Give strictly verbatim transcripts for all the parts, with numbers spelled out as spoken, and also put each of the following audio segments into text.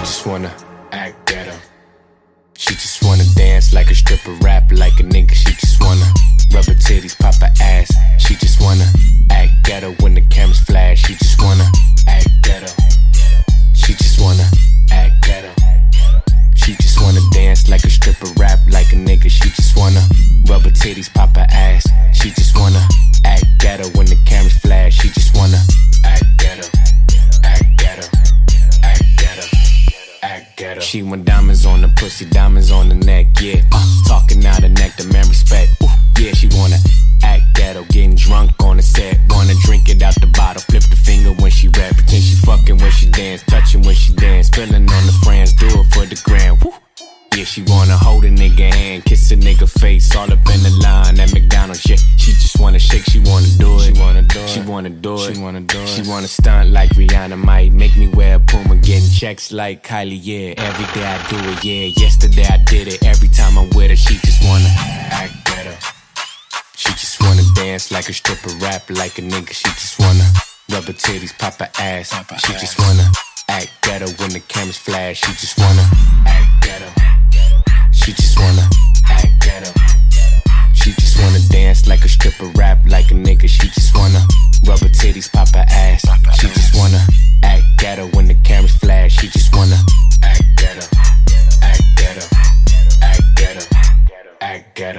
just wanna act ghetto. She just wanna dance like a stripper, rap like a nigga. She just wanna rub her titties, pop her ass. She just wanna act ghetto when the cameras flash. She just wanna act ghetto. She just wanna act ghetto. She just wanna dance like a stripper, rap like a nigga. She just wanna rub her titties, pop her ass. She just wanna act ghetto when the cameras flash. She just wanna act ghetto, act ghetto, act ghetto, act ghetto. She want diamonds on the pussy, diamonds on the neck, yeah. Uh, talking out the neck, demand respect. Ooh, yeah, she wanna act ghetto, getting drunk on the set. Wanna drink it out the bottle, flip the finger when she rap. Pretend she fucking when she dance, touching when she dance. Feeling on the friends, do it for the gram. Woo. Yeah, she wanna hold a nigga hand, kiss a nigga face, all up in the line at McDonald's. Yeah, she just wanna shake, she wanna do it. She wanna do it. She wanna do it. She wanna do it. She wanna stunt like Rihanna might make me wear a Puma, getting checks like Kylie. Yeah, every day I do it. Yeah, yesterday I did it. Every time I'm with her, she just wanna act better. She just wanna dance like a stripper, rap like a nigga. She just wanna rub her titties, pop her ass. Pop her she ass. Just wanna act ghetto when the cameras flash. She just wanna act ghetto. She just wanna act ghetto. She just wanna dance like a stripper, rap like a nigga. She just wanna rub her titties, pop her ass. She just wanna act ghetto when the cameras flash. She just wanna act ghetto, act ghetto, act ghetto, act ghetto.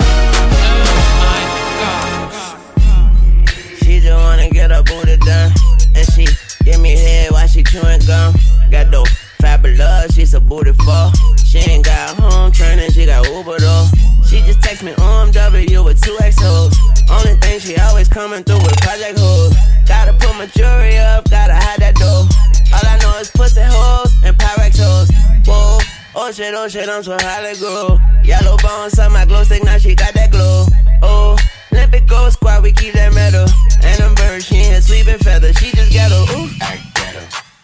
She just wanna get her booty done, and she give me head while she chewing gum. Got dope, fabulous, she's a booty fuck. She ain't got home training, she got Uber though. She just text me on W with two X Os. Only thing she always coming through with project hoes. Gotta put my jewelry up, gotta hide that dough. All I know is pussy hoes and Pyrex hoes. Whoa, oh shit, oh shit, I'm so highly grow. Yellow bones on my glow stick, now she got that glow. Oh, Olympic Gold Squad, we keep that medal. And them birds, she ain't sweeping feather, she just ghetto. Ooh. Act ghetto.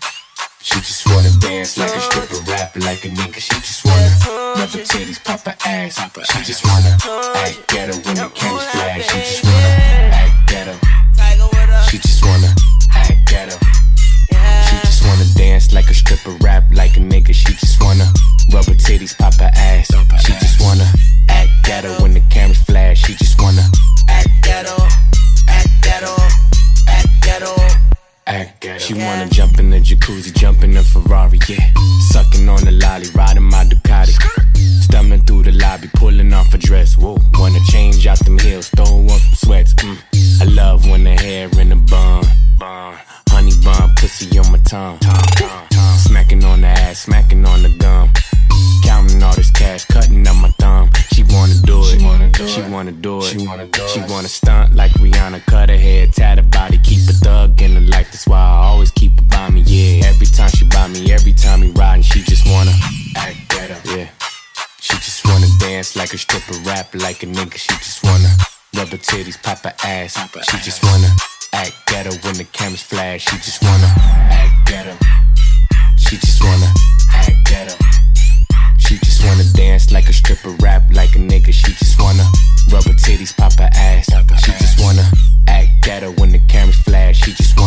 She just wanna dance like a stripper, rap like a nigga. She just wanna rub her titties, pop her ass. She just wanna act ghetto when the cameras flash. She just wanna act ghetto. She just wanna act ghetto. She just wanna dance like a stripper, rap like a nigga. She just wanna rub her titties, pop her ass. She just wanna act ghetto when the cameras flash. She just wanna act ghetto, act ghetto, act ghetto. Act ghetto. She wanna jump in the jacuzzi, jump in the Ferrari, yeah. Sucking on the lolly, riding my Ducati. Stumbling through the lobby, pulling off a dress. Whoa, wanna change out them heels, throwing on some sweats. Mm. I love when the hair in the bun, bun. Honey bun, pussy on my tongue. Smacking on the ass, smacking on the gum. Counting all this cash, cutting up my thumb. She wanna do it. She wanna do it. She wanna do it. She wanna, do it. She wanna stunt like Rihanna, cut her hair, tat her body, keep a thug in her life. That's why I always keep her by me. Yeah, every time she by me, every time we riding, she just wanna act better. Yeah, she just wanna dance like a stripper, rap like a nigga. She just wanna rub her titties, pop her ass. Pop her she ass. Just wanna act ghetto when the cameras flash. She just wanna act ghetto. She just wanna act ghetto. She just wanna dance like a stripper, rap like a nigga. She just wanna rub her titties, pop her ass. She just wanna act ghetto when the cameras flash. She just wanna